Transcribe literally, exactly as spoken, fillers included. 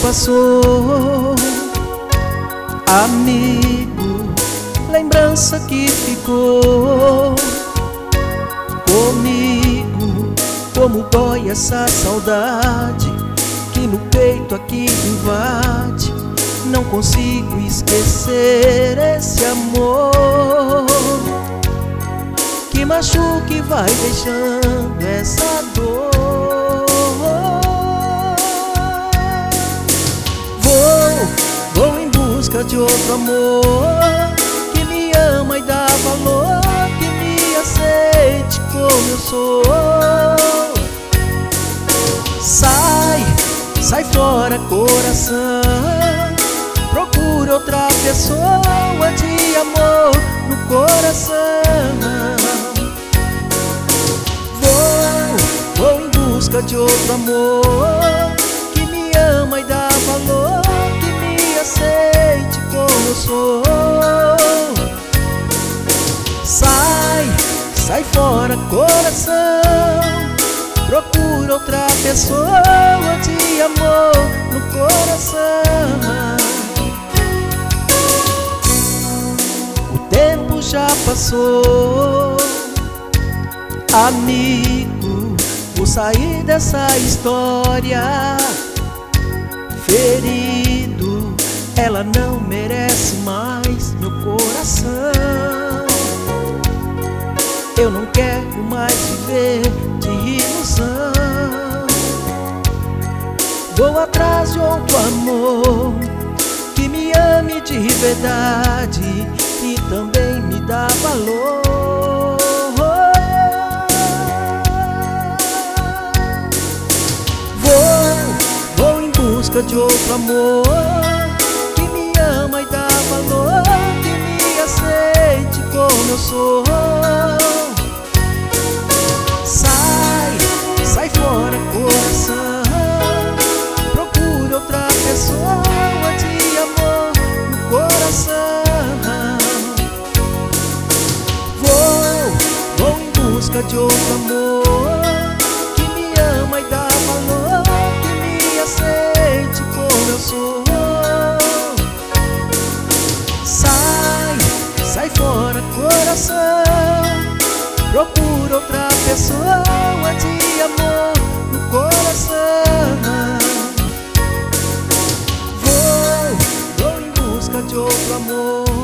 passou, amigo, lembrança que ficou comigo. Como dói essa saudade que no peito aqui invade. Não consigo esquecer esse amor que machuca e vai deixando essa dor. Vou, vou em busca de outro amor que me ama e dá valor, que me aceite como eu sou. Sai, sai fora, coração, procura outra pessoa de amor no coração. Vou, vou em busca de outro amor que me ama e dá valor, que me aceite como eu sou. Sai, sai fora, coração, procura outra pessoa de amor no coração. O tempo já passou, amigo, vou sair dessa história. Ferido, ela não merece mais meu coração. Eu não quero mais viver de ilusão. Vou atrás de outro amor que me ame de verdade e também me dá valor. Vou, vou em busca de outro amor que me ama e dá valor, que me aceite como eu sou. Sai, sai fora, coração, procura outra pessoa de amor no coração. Vou, vou em busca de outro amor que me ama e dá valor, que me aceite como eu sou. Sai, sai fora, coração, procura outra pessoa de amor no coração. Vou, vou em busca de outro amor